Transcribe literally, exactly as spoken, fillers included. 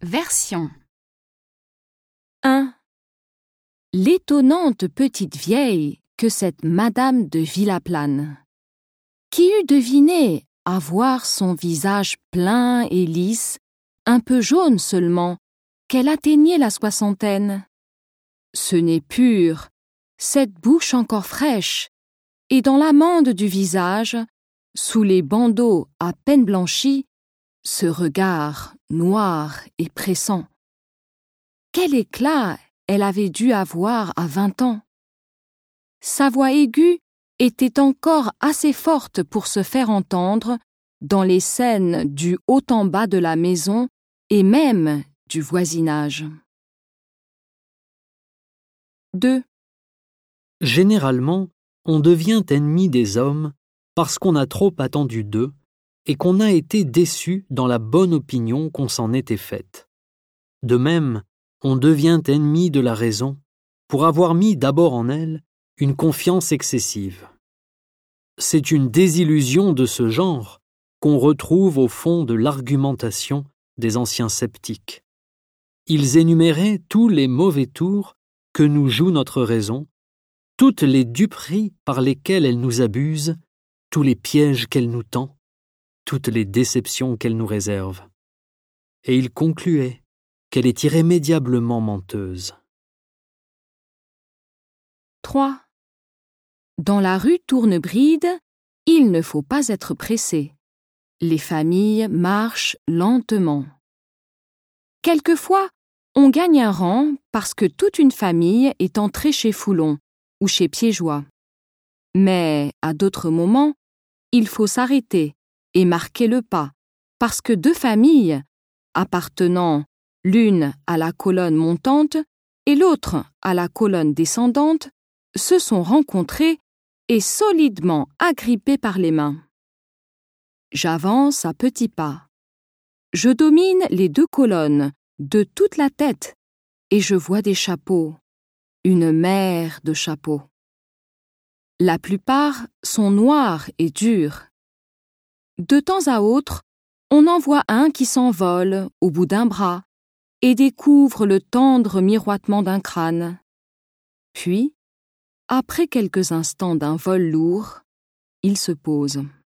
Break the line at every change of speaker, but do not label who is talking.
Version
un. L'étonnante petite vieille que cette Madame de Villaplane. Qui eût deviné, à voir son visage plein et lisse, un peu jaune seulement, qu'elle atteignait la soixantaine? Ce nez pur, cette bouche encore fraîche, et dans l'amande du visage, sous les bandeaux à peine blanchis, ce regard noir et pressant. Quel éclat elle avait dû avoir à vingt ans! Sa voix aiguë était encore assez forte pour se faire entendre dans les scènes du haut en bas de la maison et même du voisinage. deux.
Généralement, on devient ennemi des hommes parce qu'on a trop attendu d'eux et qu'on a été déçu dans la bonne opinion qu'on s'en était faite. De même, on devient ennemi de la raison pour avoir mis d'abord en elle une confiance excessive. C'est une désillusion de ce genre qu'on retrouve au fond de l'argumentation des anciens sceptiques. Ils énuméraient tous les mauvais tours que nous joue notre raison, toutes les duperies par lesquelles elle nous abuse, tous les pièges qu'elle nous tend, toutes les déceptions qu'elle nous réserve. Et ils concluaient qu'elle est irrémédiablement menteuse.
trois. Dans la rue Tournebride, il ne faut pas être pressé. Les familles marchent lentement. Quelquefois, on gagne un rang parce que toute une famille est entrée chez Foulon ou chez Piégeois. Mais, à d'autres moments, il faut s'arrêter et marquer le pas parce que deux familles, appartenant l'une à la colonne montante et l'autre à la colonne descendante, se sont rencontrées et solidement agrippées par les mains. J'avance à petits pas. Je domine les deux colonnes de toute la tête et je vois des chapeaux, une mer de chapeaux. La plupart sont noirs et durs. De temps à autre, on en voit un qui s'envole au bout d'un bras et découvre le tendre miroitement d'un crâne. Puis, après quelques instants d'un vol lourd, il se pose.